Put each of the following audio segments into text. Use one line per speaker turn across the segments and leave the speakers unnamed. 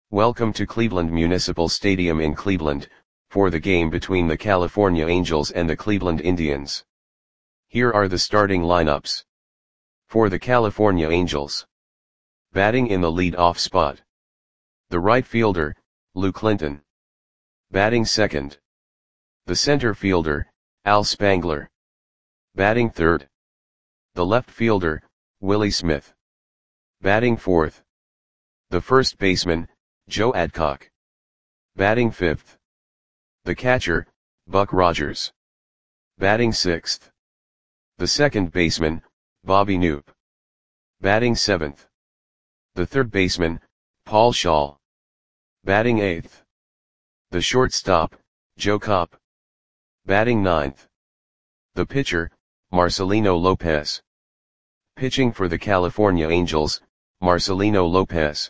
Welcome to Cleveland Municipal Stadium in Cleveland, for the game between the California Angels and the Cleveland Indians. Here are the starting lineups. For the California Angels. Batting in the lead-off spot. The right fielder, Lou Clinton. Batting second. The center fielder, Al Spangler. Batting third. The left fielder, Willie Smith. Batting fourth. The first baseman, Joe Adcock. Batting fifth. The catcher, Buck Rogers. Batting sixth. The second baseman, Bobby Knoop. Batting seventh. The third baseman, Paul Schall. Batting eighth. The shortstop, Joe Kopp. Batting ninth. The pitcher, Marcelino Lopez. Pitching for the California Angels, Marcelino Lopez.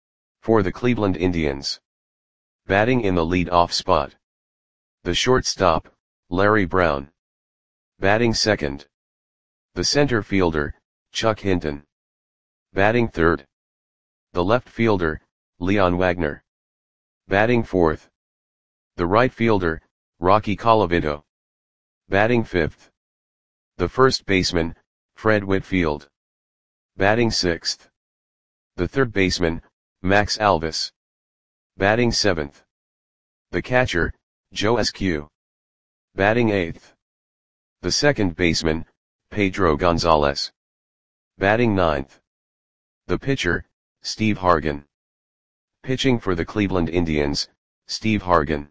For the Cleveland Indians. Batting in the lead-off spot. The shortstop, Larry Brown. Batting second. The center fielder, Chuck Hinton. Batting third. The left fielder, Leon Wagner. Batting fourth. The right fielder, Rocky Colavito. Batting fifth. The first baseman, Fred Whitfield. Batting sixth. The third baseman, Max Alvis. Batting seventh. The catcher, Joe Eskew. Batting eighth. The second baseman, Pedro Gonzalez. Batting ninth. The pitcher, Steve Hargan. Pitching for the Cleveland Indians, Steve Hargan.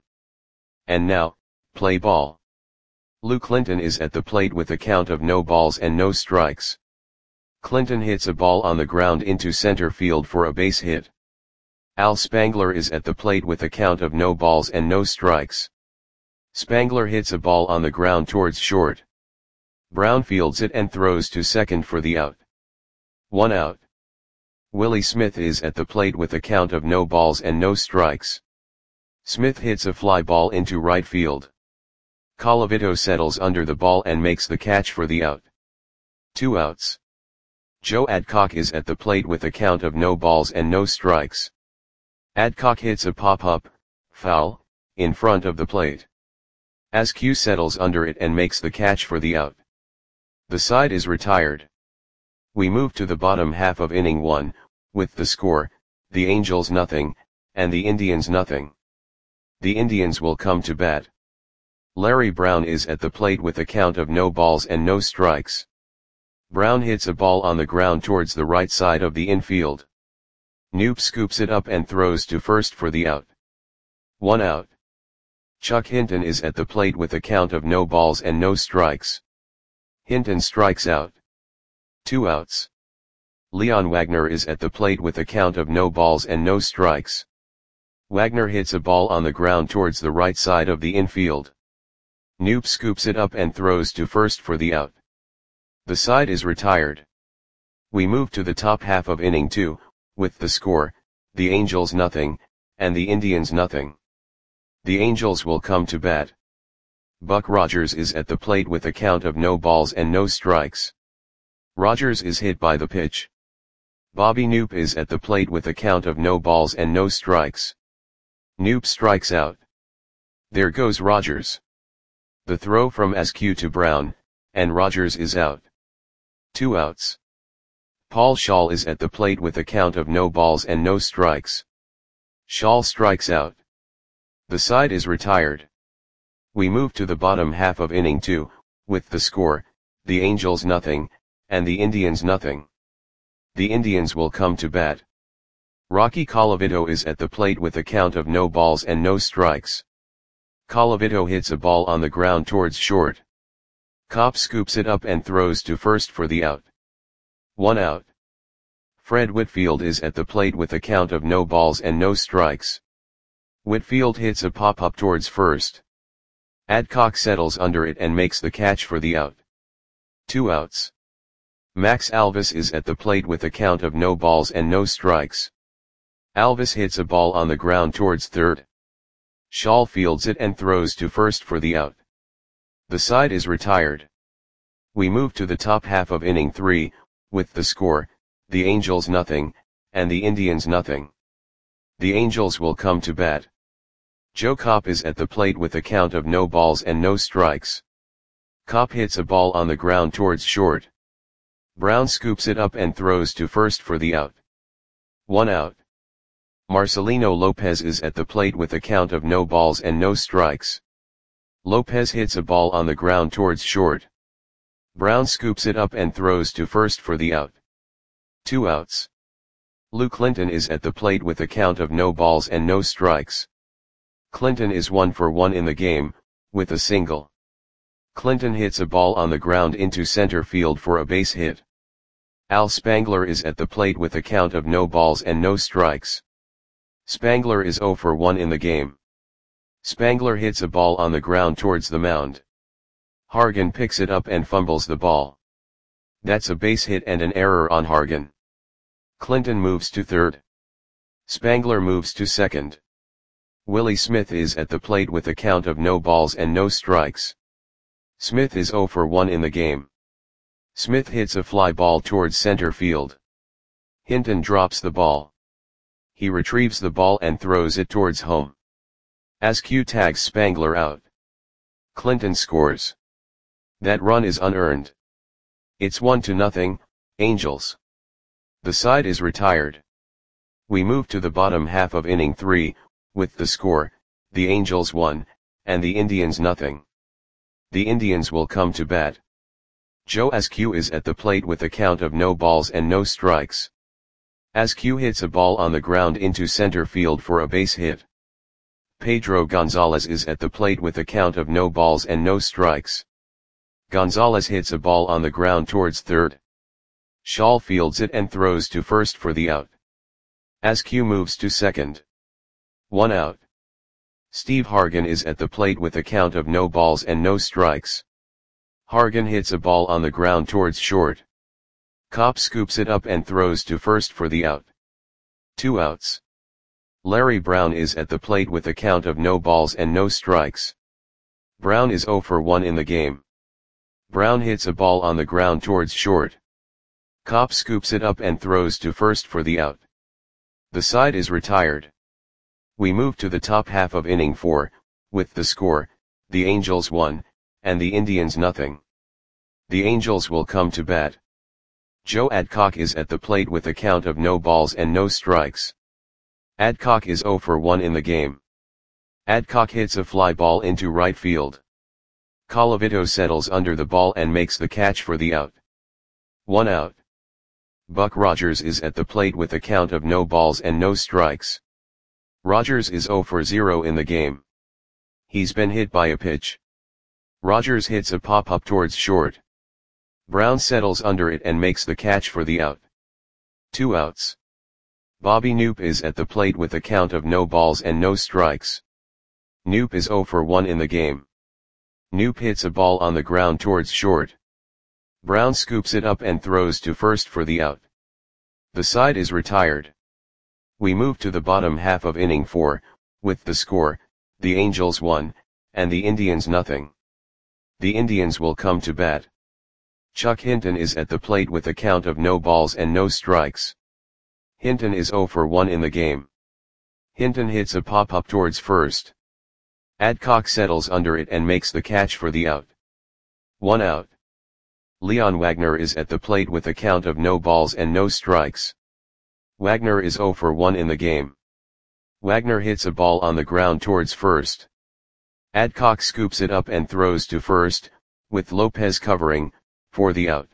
And now, play ball. Lou Clinton is at the plate with a count of no balls and no strikes. Clinton hits a ball on the ground into center field for a base hit. Al Spangler is at the plate with a count of no balls and no strikes. Spangler hits a ball on the ground towards short. Brown fields it and throws to second for the out. 1 out. Willie Smith is at the plate with a count of no balls and no strikes. Smith hits a fly ball into right field. Colavito settles under the ball and makes the catch for the out. 2 outs. Joe Adcock is at the plate with a count of no balls and no strikes. Adcock hits a pop-up, foul, in front of the plate. Askew settles under it and makes the catch for the out. The side is retired. We move to the bottom half of inning 1, with the score, the Angels nothing, and the Indians nothing. The Indians will come to bat. Larry Brown is at the plate with a count of no balls and no strikes. Brown hits a ball on the ground towards the right side of the infield. Knoop scoops it up and throws to first for the out. 1 out. Chuck Hinton is at the plate with a count of no balls and no strikes. Hinton strikes out. 2 outs. Leon Wagner is at the plate with a count of no balls and no strikes. Wagner hits a ball on the ground towards the right side of the infield. Knoop scoops it up and throws to first for the out. The side is retired. We move to the top half of inning 2, with the score, the Angels nothing, and the Indians nothing. The Angels will come to bat. Buck Rogers is at the plate with a count of no balls and no strikes. Rogers is hit by the pitch. Bobby Knoop is at the plate with a count of no balls and no strikes. Knoop strikes out. There goes Rogers. The throw from Askew to Brown, and Rogers is out. 2 outs. Paul Schall is at the plate with a count of no balls and no strikes. Schall strikes out. The side is retired. We move to the bottom half of inning 2, with the score, the Angels nothing, and the Indians nothing. The Indians will come to bat. Rocky Colavito is at the plate with a count of no balls and no strikes. Colavito hits a ball on the ground towards short. Kopp scoops it up and throws to first for the out. 1 out. Fred Whitfield is at the plate with a count of no balls and no strikes. Whitfield hits a pop-up towards first. Adcock settles under it and makes the catch for the out. 2 outs. Max Alvis is at the plate with a count of no balls and no strikes. Alvis hits a ball on the ground towards third. Schall fields it and throws to first for the out. The side is retired. We move to the top half of inning 3, with the score, the Angels nothing, and the Indians nothing. The Angels will come to bat. Joe Kopp is at the plate with a count of no balls and no strikes. Kopp hits a ball on the ground towards short. Brown scoops it up and throws to first for the out. 1 out. Marcelino Lopez is at the plate with a count of no balls and no strikes. Lopez hits a ball on the ground towards short. Brown scoops it up and throws to first for the out. 2 outs. Lou Clinton is at the plate with a count of no balls and no strikes. Clinton is 1 for 1 in the game, with a single. Clinton hits a ball on the ground into center field for a base hit. Al Spangler is at the plate with a count of no balls and no strikes. Spangler is 0 for 1 in the game. Spangler hits a ball on the ground towards the mound. Hargan picks it up and fumbles the ball. That's a base hit and an error on Hargan. Clinton moves to third. Spangler moves to second. Willie Smith is at the plate with a count of no balls and no strikes. Smith is 0 for 1 in the game. Smith hits a fly ball towards center field. Hinton drops the ball. He retrieves the ball and throws it towards home. Askew tags Spangler out. Clinton scores. That run is unearned. It's 1-0, Angels. The side is retired. We move to the bottom half of inning 3, with the score, the Angels 1, and the Indians 0. The Indians will come to bat. Joe Askew is at the plate with a count of no balls and no strikes. Askew hits a ball on the ground into center field for a base hit. Pedro Gonzalez is at the plate with a count of no balls and no strikes. Gonzalez hits a ball on the ground towards third. Shaw fields it and throws to first for the out. Askew moves to second. 1 out. Steve Hargan is at the plate with a count of no balls and no strikes. Hargan hits a ball on the ground towards short. Kopp scoops it up and throws to first for the out. 2 outs. Larry Brown is at the plate with a count of no balls and no strikes. Brown is 0 for 1 in the game. Brown hits a ball on the ground towards short. Kopp scoops it up and throws to first for the out. The side is retired. We move to the top half of inning 4, with the score, the Angels 1, and the Indians 0. The Angels will come to bat. Joe Adcock is at the plate with a count of no balls and no strikes. Adcock is 0 for 1 in the game. Adcock hits a fly ball into right field. Colavito settles under the ball and makes the catch for the out. 1 out. Buck Rogers is at the plate with a count of no balls and no strikes. Rogers is 0 for 0 in the game. He's been hit by a pitch. Rogers hits a pop-up towards short. Brown settles under it and makes the catch for the out. 2 outs. Bobby Knoop is at the plate with a count of no balls and no strikes. Knoop is 0 for 1 in the game. Knoop hits a ball on the ground towards short. Brown scoops it up and throws to first for the out. The side is retired. We move to the bottom half of inning 4, with the score, the Angels 1, and the Indians 0. The Indians will come to bat. Chuck Hinton is at the plate with a count of no balls and no strikes. Hinton is 0 for 1 in the game. Hinton hits a pop-up towards first. Adcock settles under it and makes the catch for the out. 1 out. Leon Wagner is at the plate with a count of no balls and no strikes. Wagner is 0 for 1 in the game. Wagner hits a ball on the ground towards first. Adcock scoops it up and throws to first, with Lopez covering, for the out.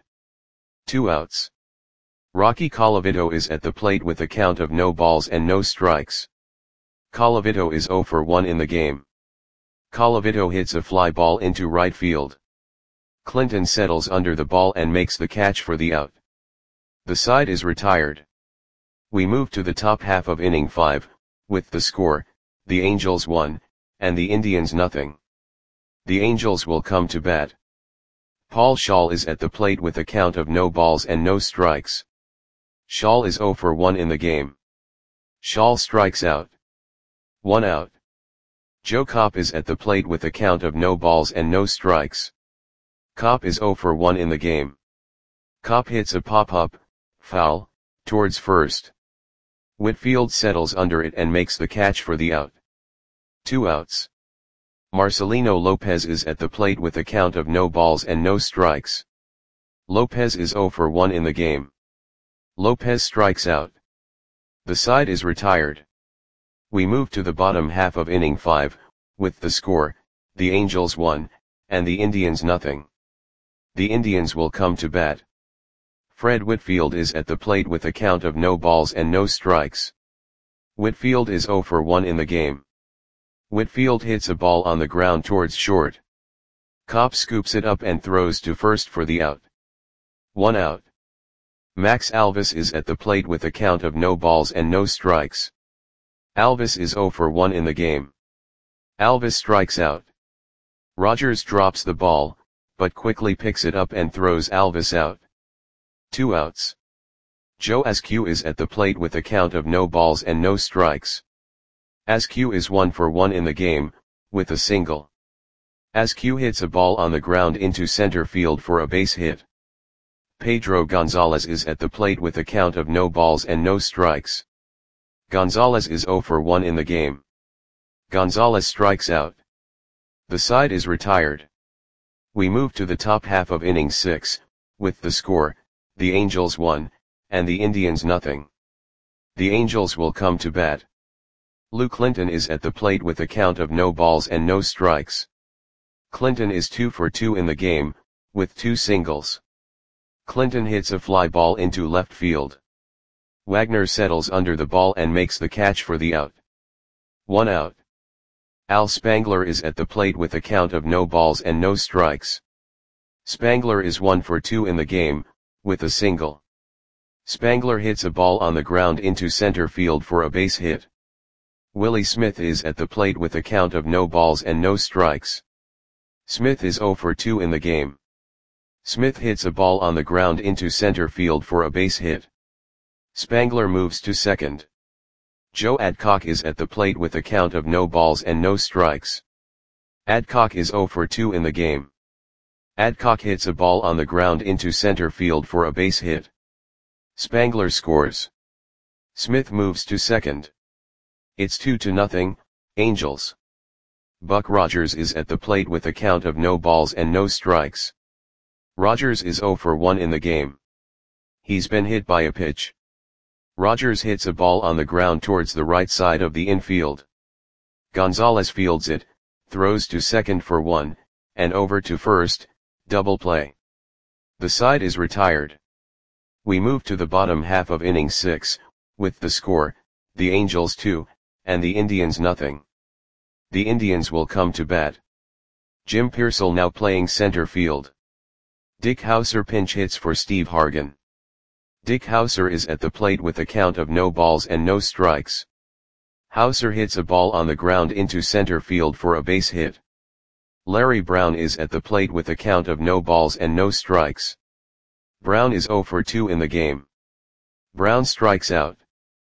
2 outs. Rocky Colavito is at the plate with a count of no balls and no strikes. Colavito is 0 for 1 in the game. Colavito hits a fly ball into right field. Clinton settles under the ball and makes the catch for the out. The side is retired. We move to the top half of inning 5, with the score, the Angels 1, and the Indians 0. The Angels will come to bat. Paul Schaal is at the plate with a count of no balls and no strikes. Schaal is 0 for 1 in the game. Schaal strikes out. 1 out. Joe Kopp is at the plate with a count of no balls and no strikes. Kopp is 0 for 1 in the game. Kopp hits a pop-up, foul, towards first. Whitfield settles under it and makes the catch for the out. 2 outs. Marcelino Lopez is at the plate with a count of no balls and no strikes. Lopez is 0 for 1 in the game. Lopez strikes out. The side is retired. We move to the bottom half of inning 5, with the score, the Angels 1, and the Indians nothing. The Indians will come to bat. Fred Whitfield is at the plate with a count of no balls and no strikes. Whitfield is 0 for 1 in the game. Whitfield hits a ball on the ground towards short. Kopp scoops it up and throws to first for the out. 1 out. Max Alvis is at the plate with a count of no balls and no strikes. Alvis is 0 for 1 in the game. Alvis strikes out. Rogers drops the ball, but quickly picks it up and throws Alvis out. 2 outs. Joe Askew is at the plate with a count of no balls and no strikes. Askew is 1 for 1 in the game, with a single. Askew hits a ball on the ground into center field for a base hit. Pedro Gonzalez is at the plate with a count of no balls and no strikes. Gonzalez is 0 for 1 in the game. Gonzalez strikes out. The side is retired. We move to the top half of inning 6, with the score, the Angels 1, and the Indians nothing. The Angels will come to bat. Lou Clinton is at the plate with a count of no balls and no strikes. Clinton is 2 for 2 in the game, with 2 singles. Clinton hits a fly ball into left field. Wagner settles under the ball and makes the catch for the out. 1 out. Al Spangler is at the plate with a count of no balls and no strikes. Spangler is 1 for 2 in the game, with a single. Spangler hits a ball on the ground into center field for a base hit. Willie Smith is at the plate with a count of no balls and no strikes. Smith is 0 for 2 in the game. Smith hits a ball on the ground into center field for a base hit. Spangler moves to second. Joe Adcock is at the plate with a count of no balls and no strikes. Adcock is 0 for 2 in the game. Adcock hits a ball on the ground into center field for a base hit. Spangler scores. Smith moves to second. It's 2-0, Angels. Buck Rogers is at the plate with a count of no balls and no strikes. Rogers is 0 for 1 in the game. He's been hit by a pitch. Rogers hits a ball on the ground towards the right side of the infield. Gonzalez fields it, throws to second for 1, and over to first, double play. The side is retired. We move to the bottom half of inning 6, with the score, the Angels 2, and the Indians nothing. The Indians will come to bat. Jim Pearsall now playing center field. Dick Hauser pinch hits for Steve Hargan. Dick Hauser is at the plate with a count of no balls and no strikes. Hauser hits a ball on the ground into center field for a base hit. Larry Brown is at the plate with a count of no balls and no strikes. Brown is 0 for 2 in the game. Brown strikes out.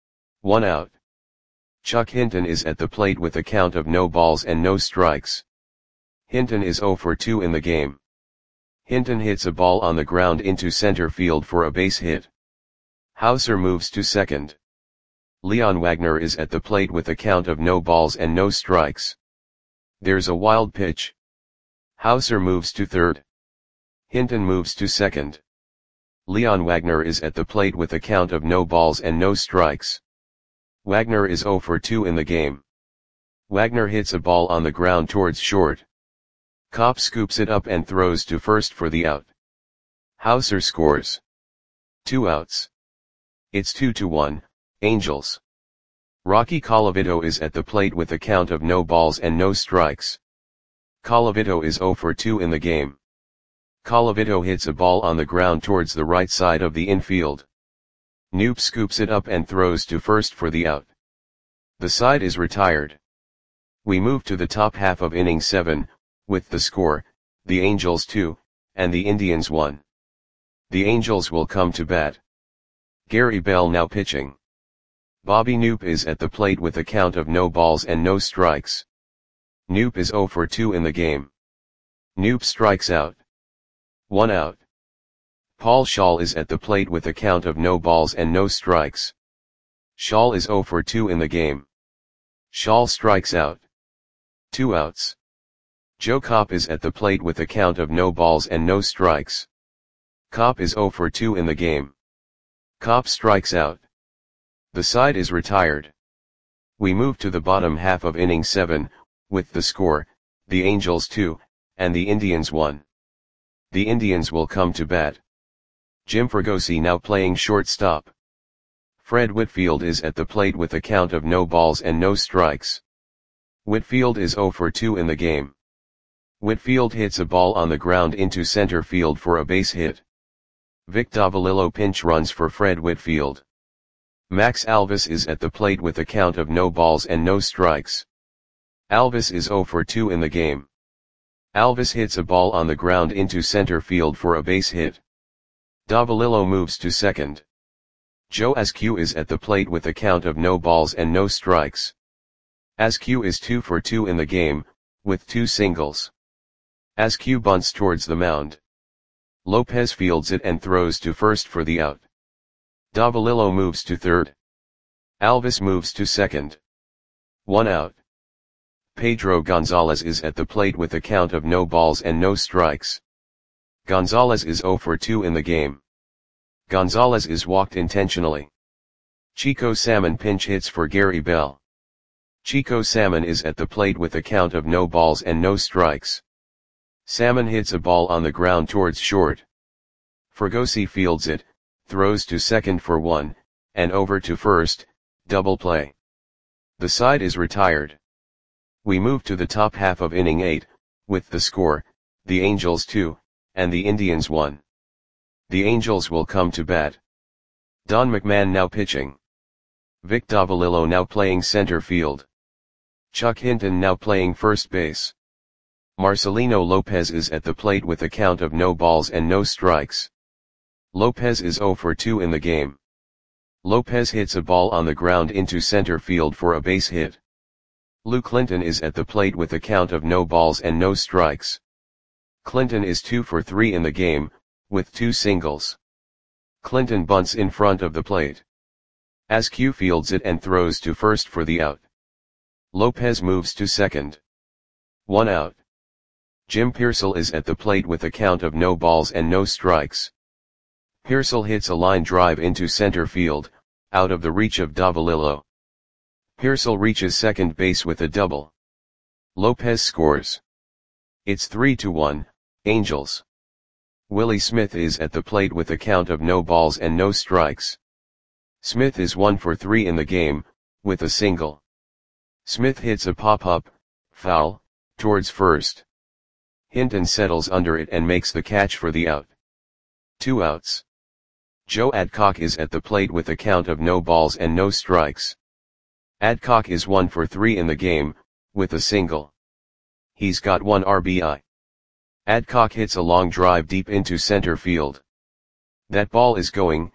1 out. Chuck Hinton is at the plate with a count of no balls and no strikes. Hinton is 0 for 2 in the game. Hinton hits a ball on the ground into center field for a base hit. Hauser moves to second. Leon Wagner is at the plate with a count of no balls and no strikes. There's a wild pitch. Hauser moves to third. Hinton moves to second. Leon Wagner is at the plate with a count of no balls and no strikes. Wagner is 0 for 2 in the game. Wagner hits a ball on the ground towards short. Kopp scoops it up and throws to first for the out. Hauser scores. 2 outs. It's 2-1, Angels. Rocky Colavito is at the plate with a count of no balls and no strikes. Colavito is 0 for 2 in the game. Colavito hits a ball on the ground towards the right side of the infield. Knoop scoops it up and throws to first for the out. The side is retired. We move to the top half of inning 7, with the score, the Angels 2, and the Indians 1. The Angels will come to bat. Gary Bell now pitching. Bobby Knoop is at the plate with a count of no balls and no strikes. Knoop is 0 for 2 in the game. Knoop strikes out. 1 out. Paul Schall is at the plate with a count of no balls and no strikes. Schall is 0 for 2 in the game. Schall strikes out. 2 outs. Joe Kopp is at the plate with a count of no balls and no strikes. Kopp is 0 for 2 in the game. Kopp strikes out. The side is retired. We move to the bottom half of inning 7, with the score, the Angels 2, and the Indians 1. The Indians will come to bat. Jim Fregosi now playing shortstop. Fred Whitfield is at the plate with a count of no balls and no strikes. Whitfield is 0 for 2 in the game. Whitfield hits a ball on the ground into center field for a base hit. Vic Davalillo pinch runs for Fred Whitfield. Max Alvis is at the plate with a count of no balls and no strikes. Alvis is 0 for 2 in the game. Alvis hits a ball on the ground into center field for a base hit. Davalillo moves to second. Joe Askew is at the plate with a count of no balls and no strikes. Askew is 2 for 2 in the game, with 2 singles. Askew bunts towards the mound. Lopez fields it and throws to first for the out. Davalillo moves to third. Alvis moves to second. 1 out. Pedro Gonzalez is at the plate with a count of no balls and no strikes. Gonzalez is 0 for 2 in the game. Gonzalez is walked intentionally. Chico Salmon pinch hits for Gary Bell. Chico Salmon is at the plate with a count of no balls and no strikes. Salmon hits a ball on the ground towards short. Fregosi fields it, throws to second for 1, and over to first, double play. The side is retired. We move to the top half of inning 8, with the score, the Angels 2, and the Indians 1. The Angels will come to bat. Don McMahon now pitching. Vic Davalillo now playing center field. Chuck Hinton now playing first base. Marcelino Lopez is at the plate with a count of no balls and no strikes. Lopez is 0 for 2 in the game. Lopez hits a ball on the ground into center field for a base hit. Lou Clinton is at the plate with a count of no balls and no strikes. Clinton is 2 for 3 in the game, with 2 singles. Clinton bunts in front of the plate. Askew fields it and throws to first for the out. Lopez moves to second. 1 out. Jim Pearsall is at the plate with a count of no balls and no strikes. Pearsall hits a line drive into center field, out of the reach of Davalillo. Pearsall reaches second base with a double. Lopez scores. It's 3-1, Angels. Willie Smith is at the plate with a count of no balls and no strikes. Smith is 1 for 3 in the game, with a single. Smith hits a pop-up, foul, towards first. Hinton settles under it and makes the catch for the out. 2 outs. Joe Adcock is at the plate with a count of no balls and no strikes. Adcock is 1 for 3 in the game, with a single. He's got 1 RBI. Adcock hits a long drive deep into center field. That ball is going,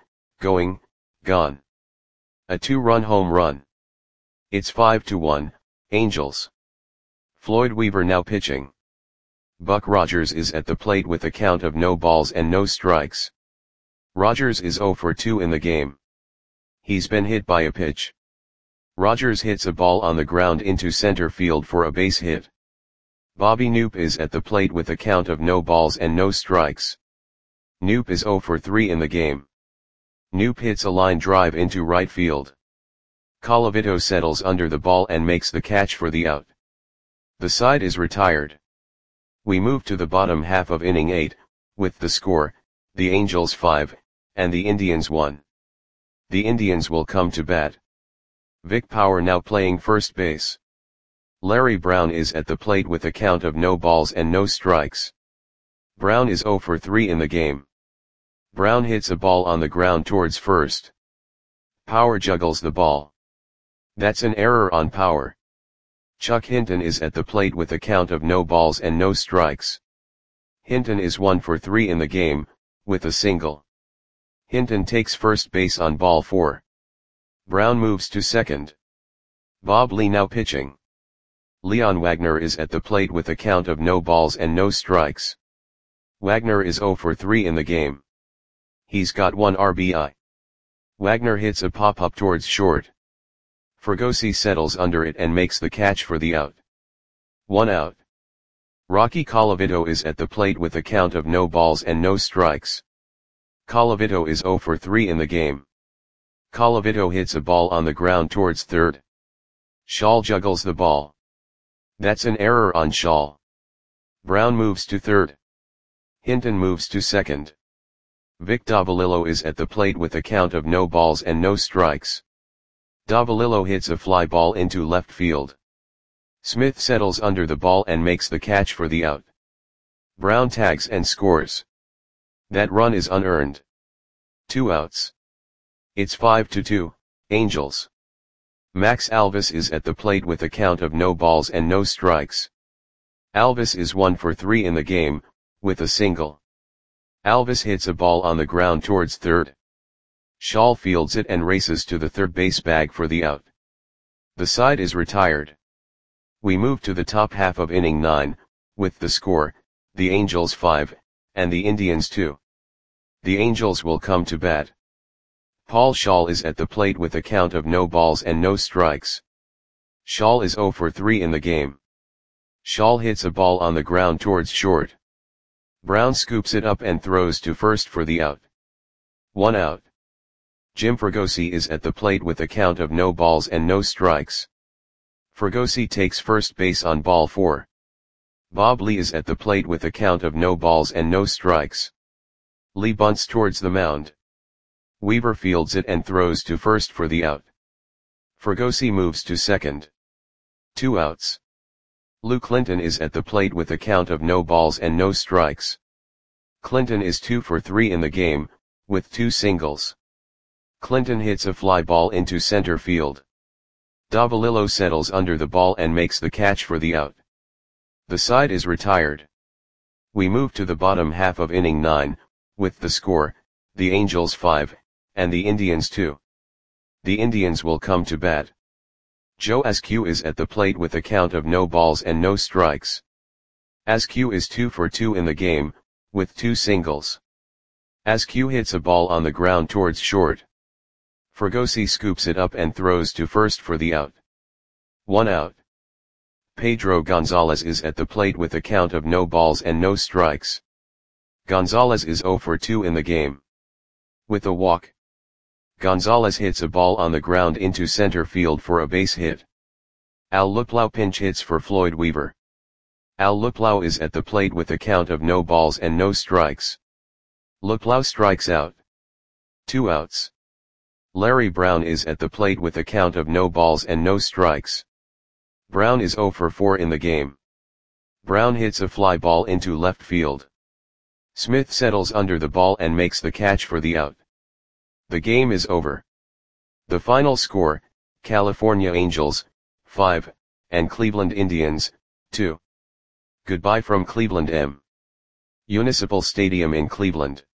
gone. A 2-run home run. It's 5-1, Angels. Floyd Weaver now pitching. Buck Rogers is at the plate with a count of no balls and no strikes. Rogers is 0 for 2 in the game. He's been hit by a pitch. Rogers hits a ball on the ground into center field for a base hit. Bobby Knoop is at the plate with a count of no balls and no strikes. Knoop is 0 for 3 in the game. Knoop hits a line drive into right field. Colavito settles under the ball and makes the catch for the out. The side is retired. We move to the bottom half of inning 8, with the score, the Angels 5, and the Indians 1. The Indians will come to bat. Vic Power now playing first base. Larry Brown is at the plate with a count of no balls and no strikes. Brown is 0 for 3 in the game. Brown hits a ball on the ground towards first. Power juggles the ball. That's an error on Power. Chuck Hinton is at the plate with a count of no balls and no strikes. Hinton is 1 for 3 in the game, with a single. Hinton takes first base on ball 4. Brown moves to second. Bob Lee now pitching. Leon Wagner is at the plate with a count of no balls and no strikes. Wagner is 0 for 3 in the game. He's got 1 RBI. Wagner hits a pop-up towards short. Fregosi settles under it and makes the catch for the out. 1 out. Rocky Colavito is at the plate with a count of no balls and no strikes. Colavito is 0 for 3 in the game. Colavito hits a ball on the ground towards third. Shaw juggles the ball. That's an error on Shaw. Brown moves to third. Hinton moves to second. Vic Davalillo is at the plate with a count of no balls and no strikes. Davalillo hits a fly ball into left field. Smith settles under the ball and makes the catch for the out. Brown tags and scores. That run is unearned. 2 outs. It's 5-2, Angels. Max Alvis is at the plate with a count of no balls and no strikes. Alvis is 1 for 3 in the game, with a single. Alvis hits a ball on the ground towards third. Shaw fields it and races to the third base bag for the out. The side is retired. We move to the top half of inning 9, with the score, the Angels 5, and the Indians 2. The Angels will come to bat. Paul Schaal is at the plate with a count of no balls and no strikes. Schaal is 0 for 3 in the game. Schaal hits a ball on the ground towards short. Brown scoops it up and throws to first for the out. 1 out. Jim Fregosi is at the plate with a count of no balls and no strikes. Fregosi takes first base on ball 4. Bob Lee is at the plate with a count of no balls and no strikes. Lee bunts towards the mound. Weaver fields it and throws to first for the out. Fregosi moves to second. 2 outs. Lou Clinton is at the plate with a count of no balls and no strikes. Clinton is 2 for 3 in the game, with 2 singles. Clinton hits a fly ball into center field. Davalillo settles under the ball and makes the catch for the out. The side is retired. We move to the bottom half of inning 9, with the score, the Angels 5, and the Indians 2. The Indians will come to bat. Joe Askew is at the plate with a count of no balls and no strikes. Askew is 2 for 2 in the game, with 2 singles. Askew hits a ball on the ground towards short. Fregosi scoops it up and throws to first for the out. 1 out. Pedro Gonzalez is at the plate with a count of no balls and no strikes. Gonzalez is 0 for 2 in the game. With a walk, Gonzalez hits a ball on the ground into center field for a base hit. Al Luplow pinch hits for Floyd Weaver. Al Luplow is at the plate with a count of no balls and no strikes. Luplow strikes out. 2 outs. Larry Brown is at the plate with a count of no balls and no strikes. Brown is 0 for 4 in the game. Brown hits a fly ball into left field. Smith settles under the ball and makes the catch for the out. The game is over. The final score, California Angels, 5, and Cleveland Indians, 2. Goodbye from Cleveland M. Municipal Stadium in Cleveland.